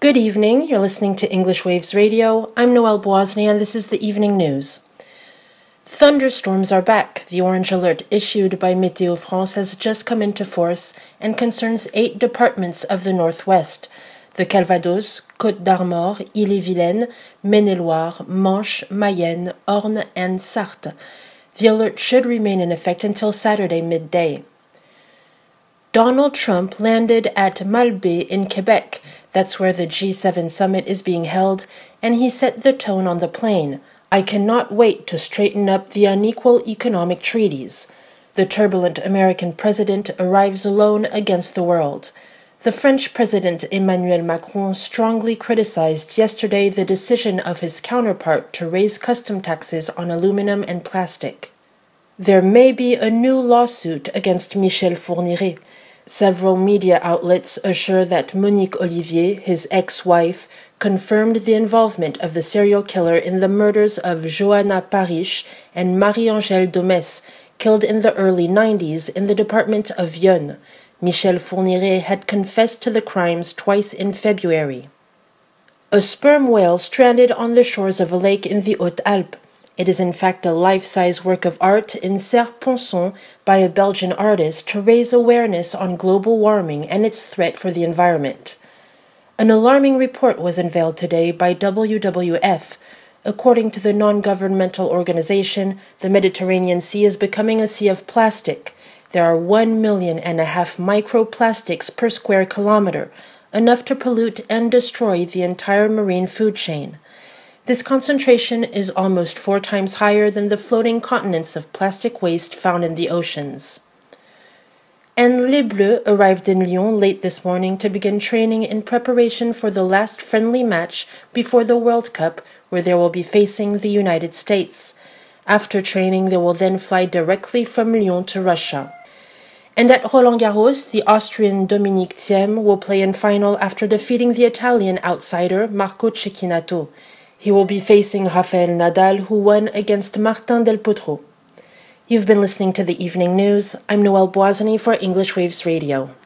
Good evening. You're listening to English Waves Radio. I'm Noelle Boisny, and this is the evening news. Thunderstorms are back. The orange alert issued by Météo France has just come into force and concerns 8 departments of the Northwest: the Calvados, Côte-d'Armor, Ille-et-Vilaine, Maine-et-Loire, Manche, Mayenne, Orne, and Sarthe. The alert should remain in effect until Saturday midday. Donald Trump landed at Malbaie in Quebec. That's where the G7 summit is being held, and he set the tone on the plane. "I cannot wait to straighten up the unequal economic treaties." The turbulent American president arrives alone against the world. The French President Emmanuel Macron strongly criticized yesterday the decision of his counterpart to raise custom taxes on aluminum and plastic. There may be a new lawsuit against Michel Fourniret. Several media outlets assure that Monique Olivier, his ex-wife, confirmed the involvement of the serial killer in the murders of Johanna Parish and Marie-Angèle Domès, killed in the early 90s in the department of Yonne. Michel Fourniret had confessed to the crimes twice in February. A sperm whale stranded on the shores of a lake in the Hautes-Alpes. It is in fact a life-size work of art in Serre-Ponçon by a Belgian artist to raise awareness on global warming and its threat for the environment. An alarming report was unveiled today by WWF. According to the non-governmental organization, the Mediterranean Sea is becoming a sea of plastic. There are 1.5 million microplastics per square kilometer, enough to pollute and destroy the entire marine food chain. This concentration is almost 4 times higher than the floating continents of plastic waste found in the oceans. And Les Bleus arrived in Lyon late this morning to begin training in preparation for the last friendly match before the World Cup, where they will be facing the United States. After training, they will then fly directly from Lyon to Russia. And at Roland-Garros, the Austrian Dominic Thiem will play in final after defeating the Italian outsider Marco Cecchinato. He will be facing Rafael Nadal, who won against Martin Del Potro. You've been listening to the evening news. I'm Noelle Boisny for English Waves Radio.